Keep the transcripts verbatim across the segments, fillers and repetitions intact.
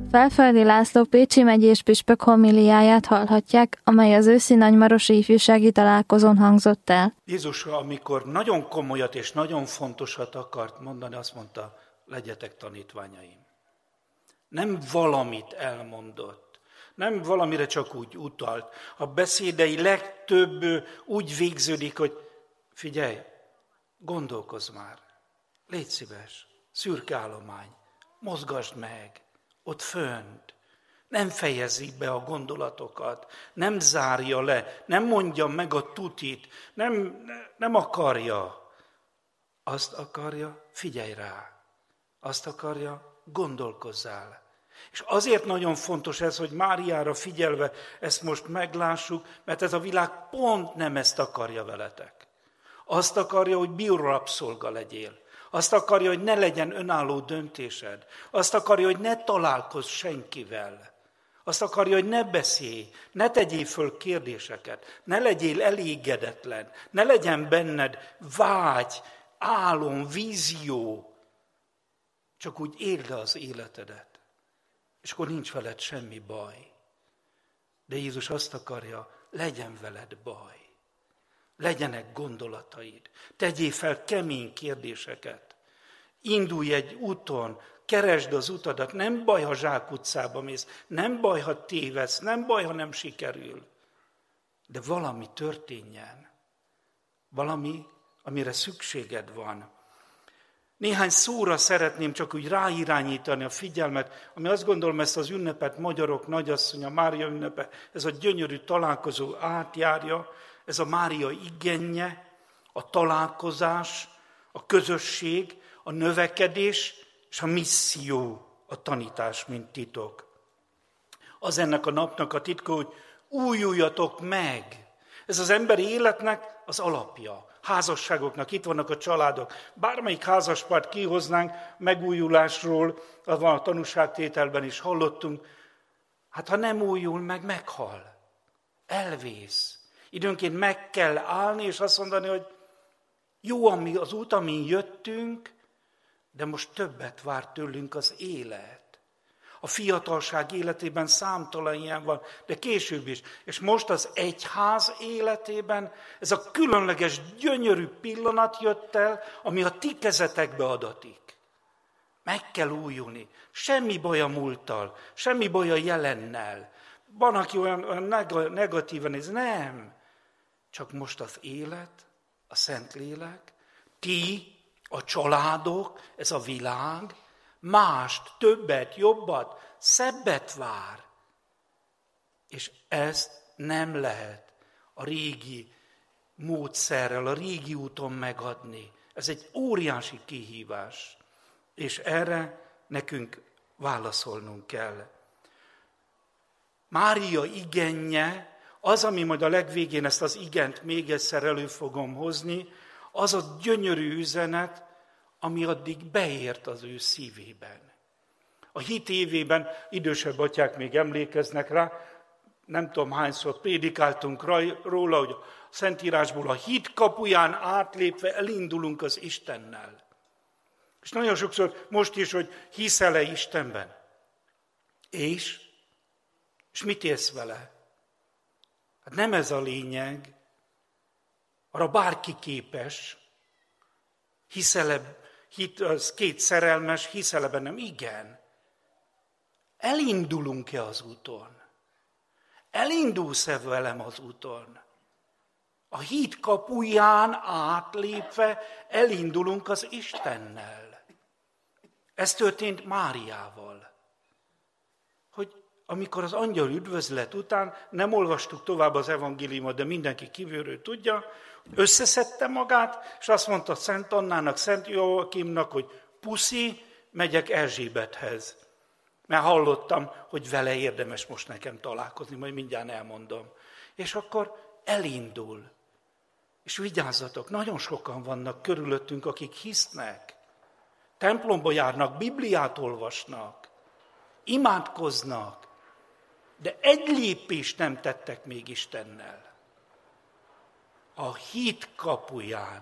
Felföldi László pécsi megyés püspök homiliáját hallhatják, amely az őszi nagymarosi ifjúsági találkozón hangzott el. Jézus, amikor nagyon komolyat és nagyon fontosat akart mondani, azt mondta, legyetek tanítványaim. Nem valamit elmondott, nem valamire csak úgy utalt. A beszédei legtöbb úgy végződik, hogy figyelj, gondolkozz már, légy szíves, szürke állomány, mozgasd meg, ott fönt. Nem fejezi be a gondolatokat, nem zárja le, nem mondja meg a tutit, nem, nem akarja. Azt akarja, figyelj rá. Azt akarja, gondolkozzál. És azért nagyon fontos ez, hogy Máriára figyelve ezt most meglássuk, mert ez a világ pont nem ezt akarja veletek. Azt akarja, hogy biorabszolga legyél. Azt akarja, hogy ne legyen önálló döntésed. Azt akarja, hogy ne találkozz senkivel. Azt akarja, hogy ne beszélj, ne tegyél föl kérdéseket, ne legyél elégedetlen, ne legyen benned vágy, álom, vízió. Csak úgy éld az életedet, és akkor nincs veled semmi baj. De Jézus azt akarja, legyen veled baj. Legyenek gondolataid, tegyél fel kemény kérdéseket. Indulj egy úton, keresd az utadat, nem baj, ha zsákutcába mész, nem baj, ha tévedsz, nem baj, ha nem sikerül. De valami történjen, valami, amire szükséged van. Néhány szóra szeretném csak úgy ráirányítani a figyelmet, ami azt gondolom ezt az ünnepet magyarok nagyasszonya, Mária ünnepe, ez a gyönyörű találkozó átjárja, ez a Mária igénye, a találkozás, a közösség, a növekedés és a misszió, a tanítás, mint titok. Az ennek a napnak a titka, hogy újuljatok meg. Ez az emberi életnek az alapja. Házasságoknak, itt vannak a családok. Bármelyik házaspárt kihoznánk, megújulásról, az van a tanúságtételben is hallottunk. Hát ha nem újul meg, meghal. Elvész. Időnként meg kell állni, és azt mondani, hogy jó, ami az út, amin jöttünk, de most többet vár tőlünk az élet. A fiatalság életében számtalan ilyen van, de később is. És most az egyház életében ez a különleges, gyönyörű pillanat jött el, ami a ti kezetekbe adatik. Meg kell újulni. Semmi baj a múlttal, semmi baj a jelennel. Van, aki olyan, olyan negatívan néz, nem. Csak most az élet, a Szentlélek, ti, a családok, ez a világ, mást, többet, jobbat, szebbet vár. És ezt nem lehet a régi módszerrel, a régi úton megadni. Ez egy óriási kihívás, és erre nekünk válaszolnunk kell. Mária igennye, az, ami majd a legvégén ezt az igent még egyszer elő fogom hozni, az a gyönyörű üzenet, ami addig beért az ő szívében. A hit évében idősebb atyák még emlékeznek rá, nem tudom hányszor prédikáltunk róla, hogy a Szentírásból a hit kapuján átlépve elindulunk az Istennel. És nagyon sokszor most is, hogy hiszel-e Istenben? És? És mit élsz vele? Hát nem ez a lényeg, arra bárki képes, hiszel-e, hit, az két szerelmes, hiszel-e bennem? Igen. Elindulunk-e az úton? Elindulsz-e velem az úton? A hit kapuján átlépve elindulunk az Istennel. Ez történt Máriával. Hogy amikor az angyal üdvözlet után, nem olvastuk tovább az evangéliumot, de mindenki kívülről tudja, összeszedte magát, és azt mondta Szent Annának, Szent Joakimnak, hogy puszi, megyek Erzsébethez. Mert hallottam, hogy vele érdemes most nekem találkozni, majd mindjárt elmondom. És akkor elindul. És vigyázzatok, nagyon sokan vannak körülöttünk, akik hisznek. Templomba járnak, Bibliát olvasnak, imádkoznak, de egy lépést nem tettek még Istennel. A hit kapuján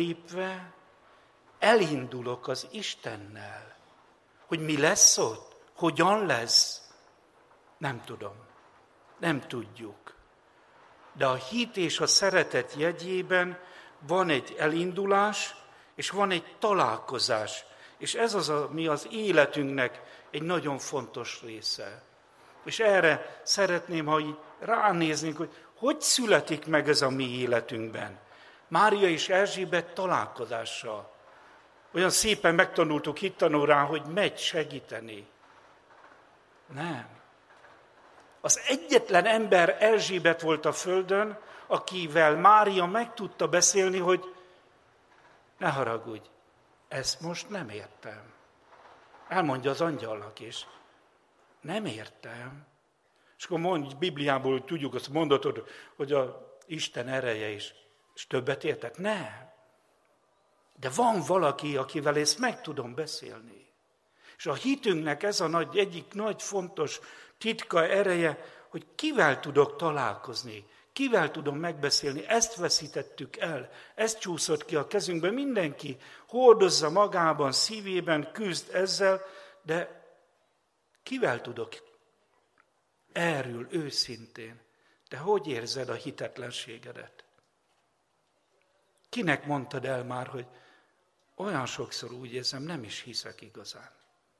átlépve elindulok az Istennel. Hogy mi lesz ott? Hogyan lesz? Nem tudom. Nem tudjuk. De a hit és a szeretet jegyében van egy elindulás, és van egy találkozás. És ez az, ami az életünknek egy nagyon fontos része. És erre szeretném, ha így ránéznénk, hogy hogy születik meg ez a mi életünkben. Mária és Erzsébet találkozása. Olyan szépen megtanultuk hittanórán, hogy megy segíteni. Nem. Az egyetlen ember Erzsébet volt a földön, akivel Mária meg tudta beszélni, hogy ne haragudj, ezt most nem értem. Elmondja az angyalnak is. Nem értem. És akkor mondj, Bibliából tudjuk azt mondatod, hogy a Isten ereje is. És többet értek? Nem. De van valaki, akivel ezt meg tudom beszélni. És a hitünknek ez a nagy, egyik nagy fontos titka, ereje, hogy kivel tudok találkozni, kivel tudom megbeszélni. Ezt veszítettük el, ez csúszott ki a kezünkbe. Mindenki hordozza magában, szívében, küzd ezzel, de kivel tudok erről őszintén? Te hogy érzed a hitetlenségedet? Kinek mondtad el már, hogy olyan sokszor úgy érzem, nem is hiszek igazán.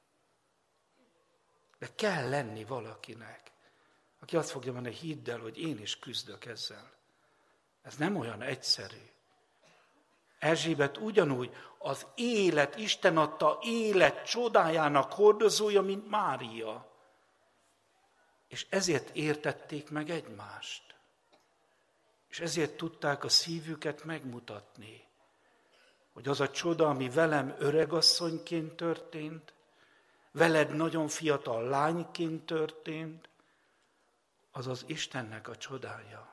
De kell lenni valakinek, aki azt fogja mondani, hidd el, hogy én is küzdök ezzel. Ez nem olyan egyszerű. Erzsébet ugyanúgy az élet, Isten adta élet csodájának hordozója, mint Mária. És ezért értették meg egymást. És ezért tudták a szívüket megmutatni, hogy az a csoda, ami velem öregasszonyként történt, veled nagyon fiatal lányként történt, az az Istennek a csodája.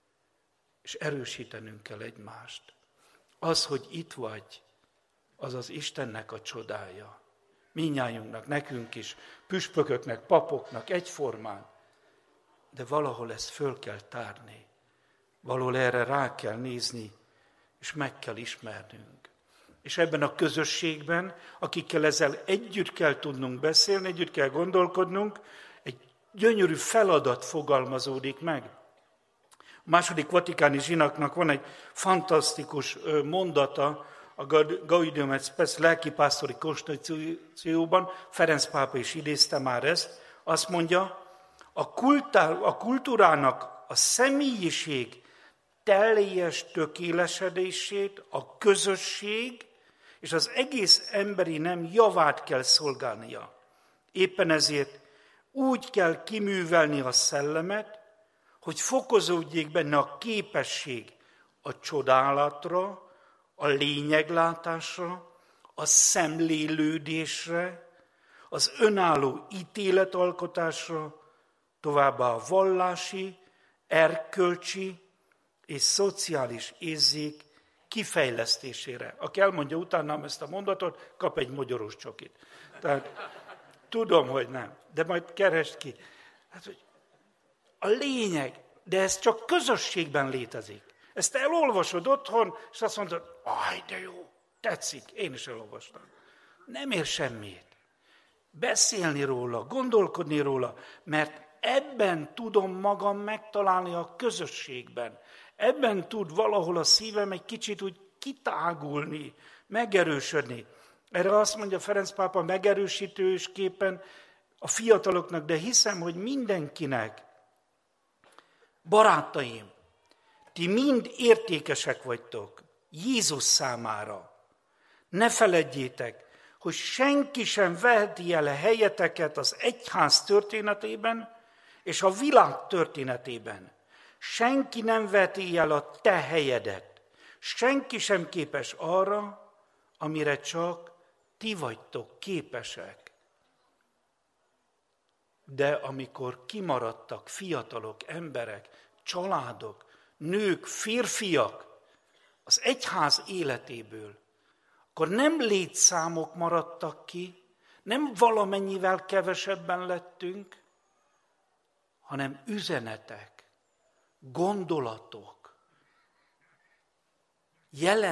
És erősítenünk kell egymást. Az, hogy itt vagy, az az Istennek a csodája. Mindnyájunknak, nekünk is, püspököknek, papoknak egyformán. De valahol ezt föl kell tárni. Valahol erre rá kell nézni, és meg kell ismernünk. És ebben a közösségben, akikkel ezzel együtt kell tudnunk beszélni, együtt kell gondolkodnunk, egy gyönyörű feladat fogalmazódik meg. A második vatikáni zsinatnak van egy fantasztikus mondata, a Gaudium et Spes lelkipásztori konstitúcióban, Ferenc pápa is idézte már ezt, azt mondja, a, kultúr, a kultúrának a személyiség teljes tökélesedését, a közösség és az egész emberi nem javát kell szolgálnia. Éppen ezért úgy kell kiművelni a szellemet, hogy fokozódjék benne a képesség a csodálatra, a lényeglátásra, a szemlélődésre, az önálló ítéletalkotásra, továbbá a vallási, erkölcsi és szociális érzék kifejlesztésére. Aki elmondja utánam ezt a mondatot, kap egy mogyorós csokit. Tehát tudom, hogy nem, de majd keresd ki. Hát, hogy a lényeg, de ez csak közösségben létezik. Ezt elolvasod otthon, és azt mondod, aj, de jó, tetszik, én is elolvastam. Nem ér semmit. Beszélni róla, gondolkodni róla, mert ebben tudom magam megtalálni a közösségben. Ebben tud valahol a szívem egy kicsit úgy kitágulni, megerősödni. Erre azt mondja Ferenc pápa megerősítősképpen a fiataloknak, de hiszem, hogy mindenkinek, barátaim, ti mind értékesek vagytok Jézus számára. Ne feledjétek, hogy senki sem veheti el helyeteket az egyház történetében és a világ történetében. Senki nem veheti el a te helyedet. Senki sem képes arra, amire csak ti vagytok képesek. De amikor kimaradtak fiatalok, emberek, családok, nők, férfiak az egyház életéből, akkor nem létszámok maradtak ki, nem valamennyivel kevesebben lettünk, hanem üzenetek, gondolatok,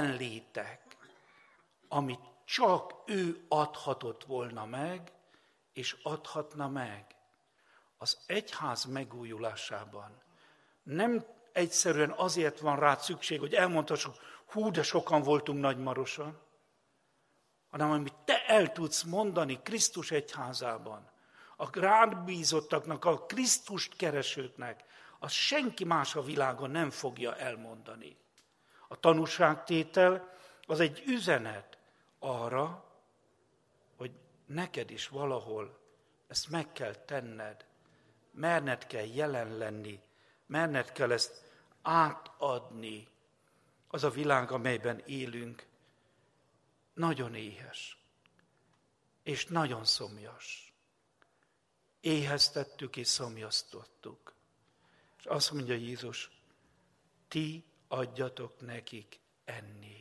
jelenlétek, amit csak ő adhatott volna meg, és adhatna meg az egyház megújulásában. Nem egyszerűen azért van rá szükség, hogy elmondhassuk, hú, de sokan voltunk Nagymaroson, hanem amit te el tudsz mondani Krisztus egyházában, a rád bízottaknak, a Krisztust keresőknek, azt senki más a világon nem fogja elmondani. A tanúságtétel az egy üzenet arra, hogy neked is valahol ezt meg kell tenned, merned kell jelen lenni, merned kell ezt átadni. Az a világ, amelyben élünk, nagyon éhes, és nagyon szomjas. Éheztettük és szomjaztottuk. És azt mondja Jézus, ti adjatok nekik enni.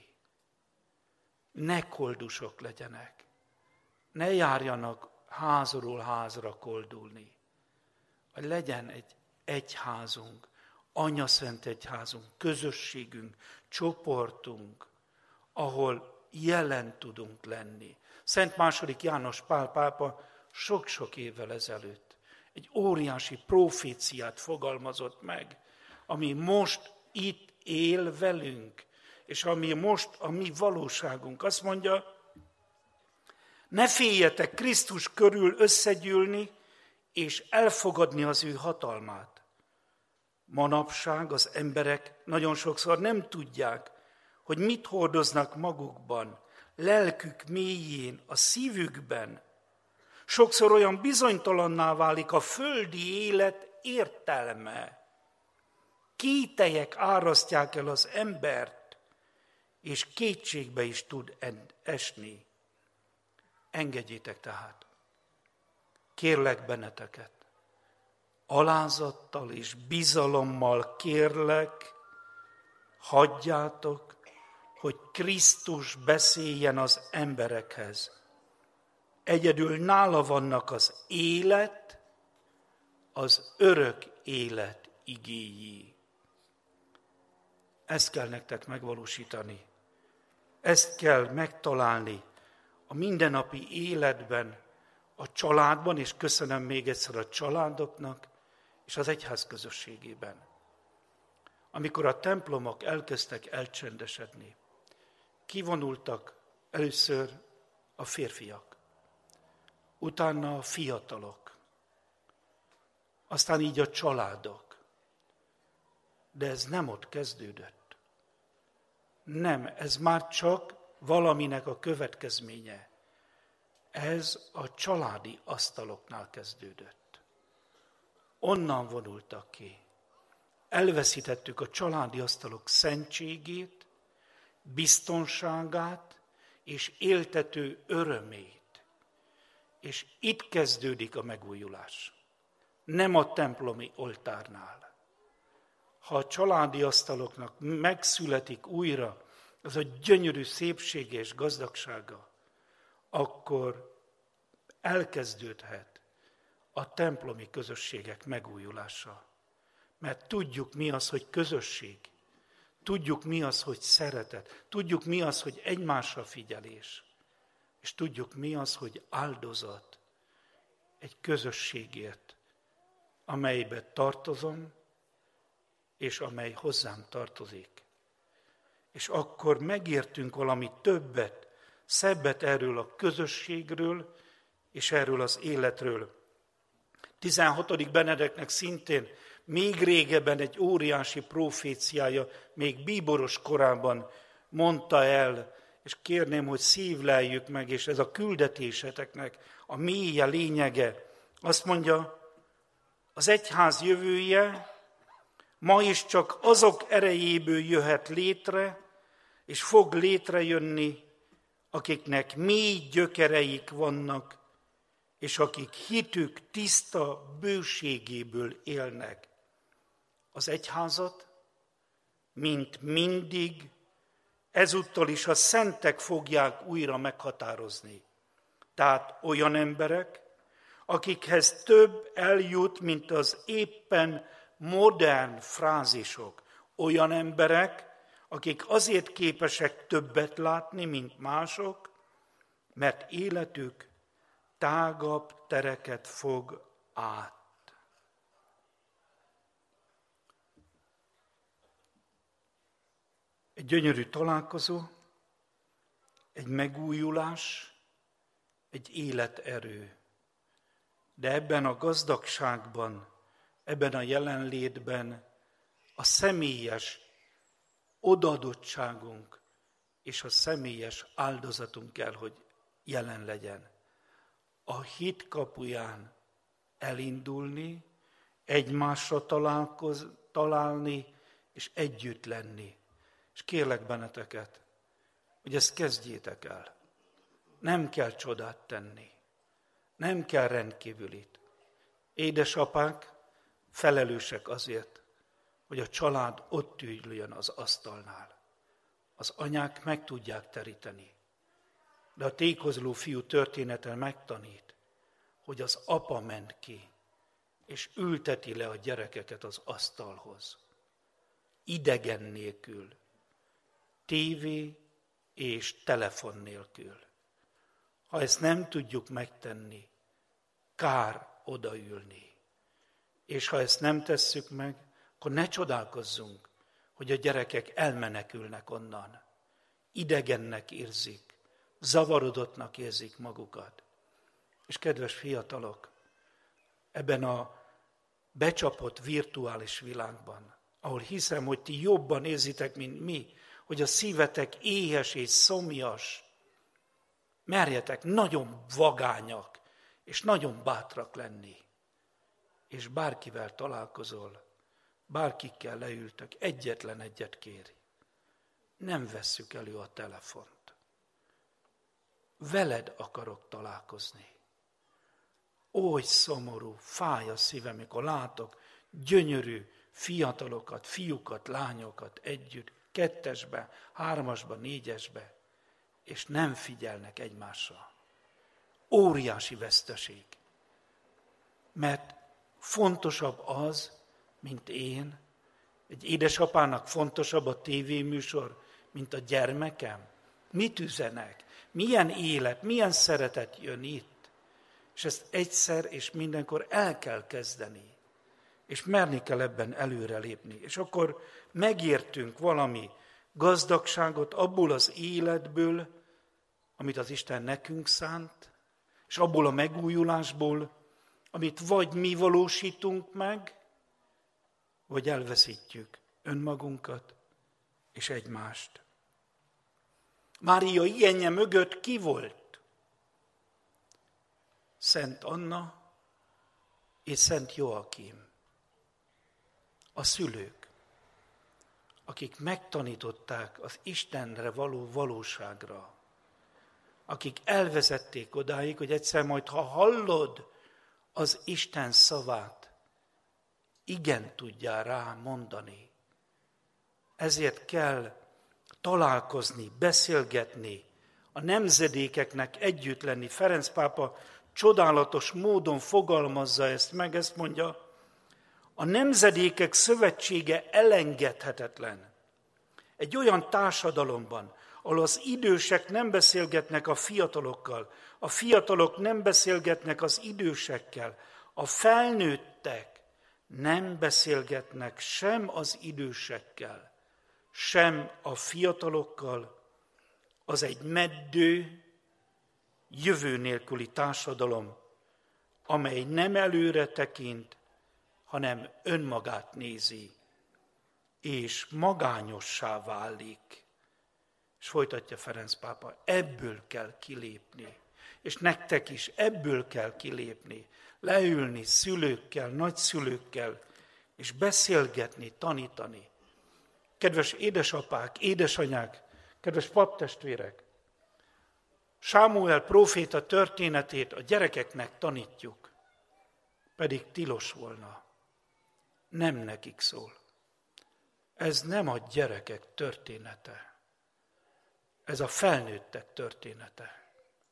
Ne koldusok legyenek. Ne járjanak házról házra koldulni. Hogy legyen egy egyházunk, anyaszent egyházunk, közösségünk, csoportunk, ahol jelen tudunk lenni. Szent második János Pál pápa sok-sok évvel ezelőtt egy óriási proféciát fogalmazott meg, ami most itt él velünk, és ami most a mi valóságunk. Azt mondja, ne féljetek Krisztus körül összegyűlni, és elfogadni az ő hatalmát. Manapság az emberek nagyon sokszor nem tudják, hogy mit hordoznak magukban, lelkük mélyén, a szívükben. Sokszor olyan bizonytalanná válik a földi élet értelme. Kételyek árasztják el az embert, és kétségbe is tud esni. Engedjétek tehát, kérlek benneteket, alázattal és bizalommal kérlek, hagyjátok, hogy Krisztus beszéljen az emberekhez. Egyedül nála vannak az élet, az örök élet igéi. Ezt kell nektek megvalósítani. Ezt kell megtalálni a mindennapi életben, a családban, és köszönöm még egyszer a családoknak, és az egyház közösségében. Amikor a templomok elkezdtek elcsendesedni, kivonultak először a férfiak, utána a fiatalok, aztán így a családok. De ez nem ott kezdődött. Nem, ez már csak valaminek a következménye. Ez a családi asztaloknál kezdődött. Onnan vonultak ki. Elveszítettük a családi asztalok szentségét, biztonságát és éltető örömét. És itt kezdődik a megújulás. Nem a templomi oltárnál. Ha a családi asztaloknak megszületik újra az a gyönyörű szépsége és gazdagsága, akkor elkezdődhet a templomi közösségek megújulása. Mert tudjuk mi az, hogy közösség. Tudjuk mi az, hogy szeretet. Tudjuk mi az, hogy egymásra figyelés. És tudjuk mi az, hogy áldozat egy közösségért, amelybe tartozom, és amely hozzám tartozik. És akkor megértünk valami többet, szebbet erről a közösségről, és erről az életről. tizenhatodik Benedeknek szintén még régebben egy óriási proféciája, még bíboros korában mondta el, és kérném, hogy szívleljük meg, és ez a küldetéseteknek a mélye lényege. Azt mondja, az egyház jövője ma is csak azok erejéből jöhet létre, és fog létrejönni, akiknek mély gyökereik vannak, és akik hitük tiszta bőségéből élnek. Az egyházat, mint mindig, ezúttal is a szentek fogják újra meghatározni. Tehát olyan emberek, akikhez több eljut, mint az éppen modern frázisok. Olyan emberek, akik azért képesek többet látni, mint mások, mert életük tágabb tereket fog át. Egy gyönyörű találkozó, egy megújulás, egy életerő. De ebben a gazdagságban, ebben a jelenlétben a személyes odaadottságunk és a személyes áldozatunk kell, hogy jelen legyen. A hit kapuján elindulni, egymásra találkoz, találni és együtt lenni. És kérlek benneteket, hogy ezt kezdjétek el. Nem kell csodát tenni. Nem kell rendkívülit. Édesapák felelősek azért, hogy a család ott üljön az asztalnál. Az anyák meg tudják teríteni. De a tékozló fiú története megtanít, hogy az apa ment ki, és ülteti le a gyerekeket az asztalhoz. Idegen nélkül, tévé és telefon nélkül. Ha ezt nem tudjuk megtenni, kár odaülni. És ha ezt nem tesszük meg, akkor ne csodálkozzunk, hogy a gyerekek elmenekülnek onnan. Idegennek érzik, zavarodottnak érzik magukat. És kedves fiatalok, ebben a becsapott virtuális világban, ahol hiszem, hogy ti jobban érzitek, mint mi, hogy a szívetek éhes és szomjas, merjetek nagyon vagányak, és nagyon bátrak lenni. És bárkivel találkozol, bárkikkel leültök, egyetlen egyet kéri. Nem vesszük elő a telefont. Veled akarok találkozni. Oly szomorú, fáj a szívem, mikor látok gyönyörű fiatalokat, fiúkat, lányokat együtt, kettesbe, hármasba, négyesbe, és nem figyelnek egymásra. Óriási veszteség. Mert fontosabb az, mint én, egy édesapának fontosabb a tévéműsor, mint a gyermekem. Mit üzenek? Milyen élet, milyen szeretet jön itt? És ezt egyszer és mindenkor el kell kezdeni. És merni kell ebben előrelépni. És akkor megértünk valami gazdagságot abból az életből, amit az Isten nekünk szánt, és abból a megújulásból, amit vagy mi valósítunk meg, vagy elveszítjük önmagunkat és egymást. Mária ilyenje mögött ki volt? Szent Anna és Szent Joachim. A szülők, akik megtanították az Istenre való valóságra, akik elvezették odáig, hogy egyszer majd, ha hallod az Isten szavát, igen tudjál rá mondani. Ezért kell találkozni, beszélgetni, a nemzedékeknek együtt lenni. Ferenc pápa csodálatos módon fogalmazza ezt meg, ezt mondja, a nemzedékek szövetsége elengedhetetlen. Egy olyan társadalomban, ahol az idősek nem beszélgetnek a fiatalokkal, a fiatalok nem beszélgetnek az idősekkel, a felnőttek nem beszélgetnek sem az idősekkel, sem a fiatalokkal, az egy meddő, jövő nélküli társadalom, amely nem előre tekint, hanem önmagát nézi, és magányossá válik. És folytatja Ferenc pápa, ebből kell kilépni. És nektek is ebből kell kilépni. Leülni szülőkkel, nagyszülőkkel, és beszélgetni, tanítani. Kedves édesapák, édesanyák, kedves paptestvérek, Sámuel próféta történetét a gyerekeknek tanítjuk, pedig tilos volna. Nem nekik szól. Ez nem a gyerekek története. Ez a felnőttek története.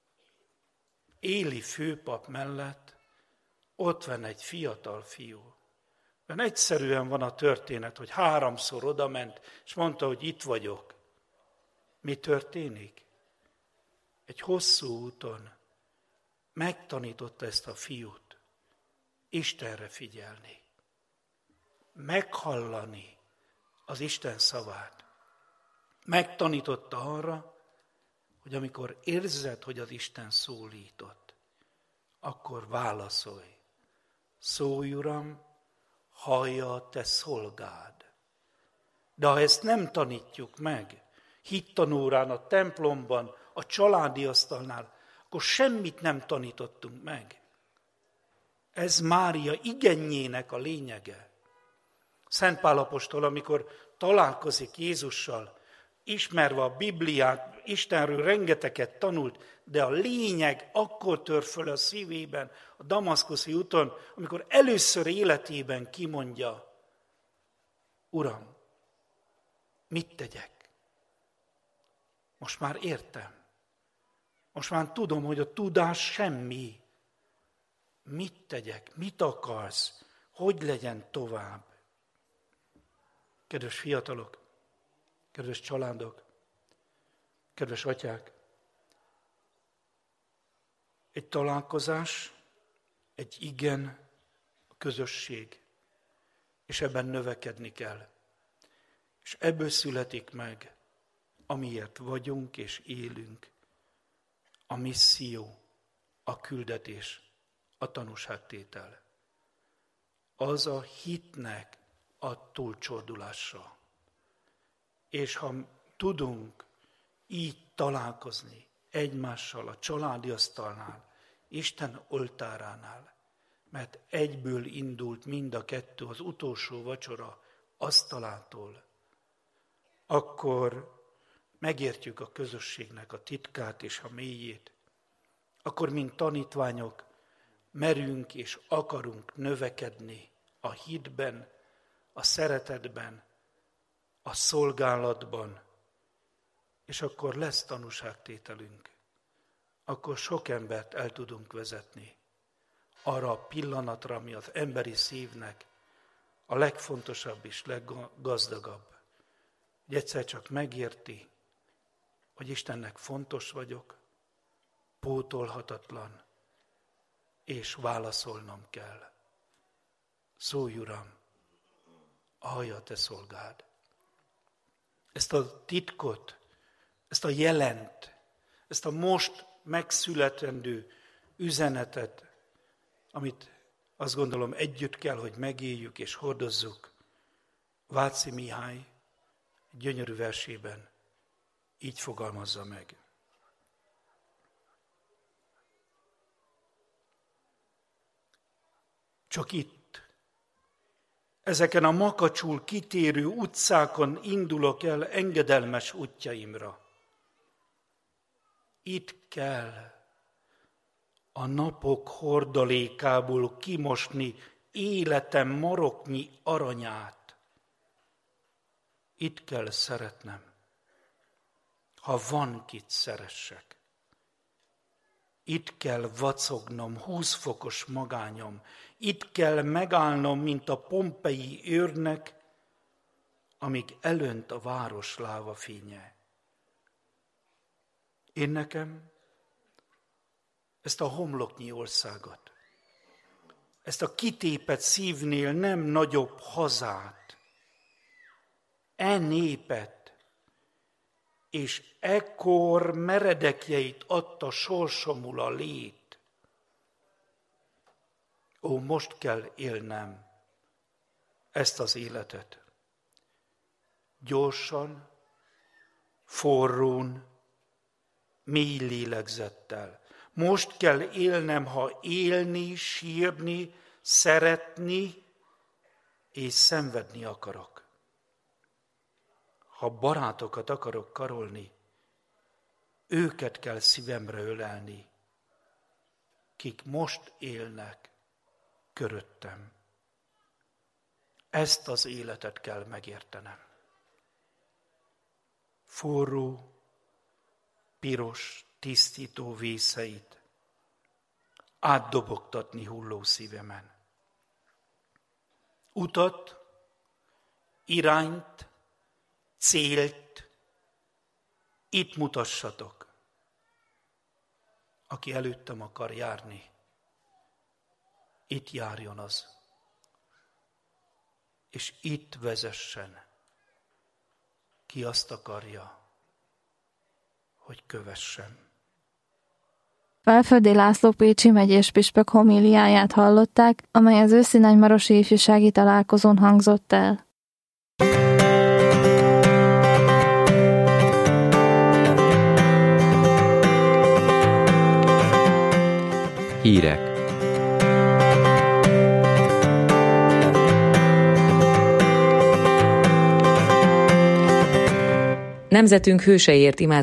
Éli főpap mellett ott van egy fiatal fiú. Mert egyszerűen van a történet, hogy háromszor odament, és mondta, hogy itt vagyok. Mi történik? Egy hosszú úton megtanította ezt a fiút Istenre figyelni, meghallani az Isten szavát. Megtanította arra, hogy amikor érzed, hogy az Isten szólított, akkor válaszolj. Szólj, Uram, hallja a te szolgád. De ha ezt nem tanítjuk meg, hittanórán, a templomban, a családi asztalnál, akkor semmit nem tanítottunk meg. Ez Mária igenjének a lényege. Szent Pál apostol, amikor találkozik Jézussal, ismerve a Bibliát, Istenről rengeteget tanult, de a lényeg akkor tör föl a szívében, a damaszkuszi úton, amikor először életében kimondja, Uram, mit tegyek? Most már értem. Most már tudom, hogy a tudás semmi. Mit tegyek? Mit akarsz? Hogy legyen tovább? Kedves fiatalok, kedves családok, kedves atyák, egy találkozás, egy igen, a közösség, és ebben növekedni kell. És ebből születik meg, amiért vagyunk és élünk, a misszió, a küldetés, a tanúságtétel. Az a hitnek a túlcsordulása. És ha tudunk így találkozni egymással a családi asztalnál, Isten oltáránál, mert egyből indult mind a kettő az utolsó vacsora asztalától, akkor megértjük a közösségnek a titkát és a mélyét, akkor mint tanítványok merünk és akarunk növekedni a hitben, a szeretetben, a szolgálatban, és akkor lesz tanúságtételünk. Akkor sok embert el tudunk vezetni arra a pillanatra, ami az emberi szívnek a legfontosabb és leggazdagabb. Hogy egyszer csak megérti, hogy Istennek fontos vagyok, pótolhatatlan, és válaszolnom kell. Szólj, Uram, hallja a te szolgád. Ezt a titkot, ezt a jelent, ezt a most megszületendő üzenetet, amit azt gondolom együtt kell, hogy megéljük és hordozzuk, Váci Mihály gyönyörű versében így fogalmazza meg. Csak itt, ezeken a makacsul kitérő utcákon indulok el engedelmes útjaimra. Itt kell a napok hordalékából kimosni életem maroknyi aranyát. Itt kell szeretnem, ha van kit szeressek. Itt kell vacognom, húszfokos magányom. Itt kell megállnom, mint a pompei őrnek, amíg elönt a város lávafénye. Én nekem ezt a homloknyi országot, ezt a kitépett szívnél nem nagyobb hazát, e népet, és ekkor meredekjeit adta sorsomul a lét. Ó, most kell élnem ezt az életet. Gyorsan, forrón, mély lélegzettel. Most kell élnem, ha élni, sírni, szeretni és szenvedni akarok. Ha barátokat akarok karolni, őket kell szívemre ölelni, kik most élnek köröttem. Ezt az életet kell megértenem. Forró, piros, tisztító vészeit átdobogtatni hulló szívemen. Utat, irányt, célt itt mutassatok. aki előttem akar járni, itt járjon az, és itt vezessen, ki azt akarja, hogy kövessem. Felföldi László pécsi megyés püspök homíliáját hallották, amely az őszi nagymarosi ifjúsági találkozón hangzott el. Hírek. Nemzetünk hőseiért imádkozik